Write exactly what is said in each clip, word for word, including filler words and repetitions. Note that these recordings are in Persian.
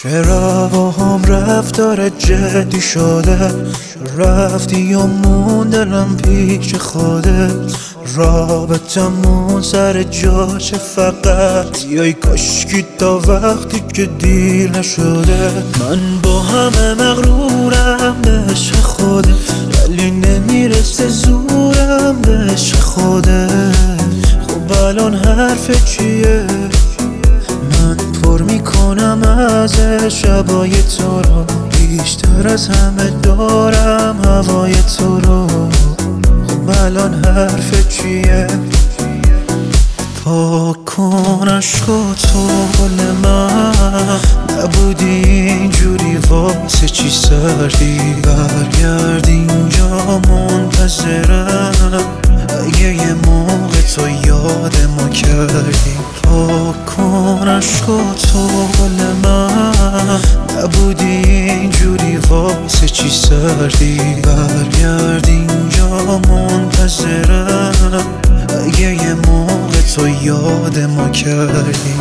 چرا با هم رفتار جدی شده؟ رفتی یا موندنم پیش خودت؟ رابطمون سر جاشه فقط یای کاشکی تا وقتی که دیر نشده. من با همه مغرورم به عشق خودت، ولی نمیرسه زورم به عشق خودت. خب الان حرف چیه؟ من پر میکنم از شبای تو رو، بیشتر از همه دارم هوای تو رو. خب الان حرف چیه؟ پاک کن عشقا تو گل من، نبودی اینجوری واسه چی سردی؟ برگرد اینجا منتظرم، اگه یه موقع تو یاد ما کردی. پاک کن عشقا تو گل من، نبودی اینجوری واسه چی سردی؟ برگرد اینجا منتظرم، اگه یه موقع تو یاد ما کردی.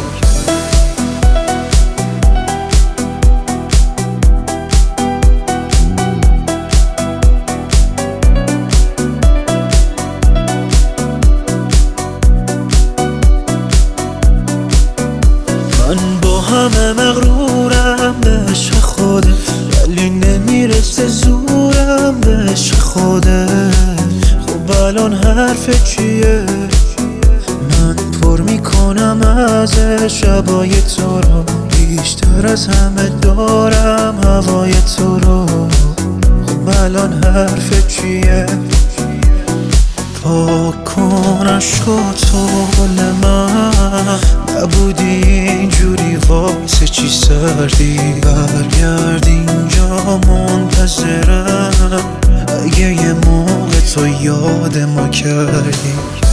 من با همه مغرورم به عشق خودت، ولی نمیرسه زورم به عشق خودت. خب الان حرف چیه؟ من پر میکنم از شبای تو رو، بیشتر از همه دارم هوای تو رو. خب الان حرف چیه؟ پاک کن عشقا تو گل من، نبودی اینجوری واسه چی سردی؟ برگرد اینجا منتظرم، اگه یه موقع تو یاد ما کردی.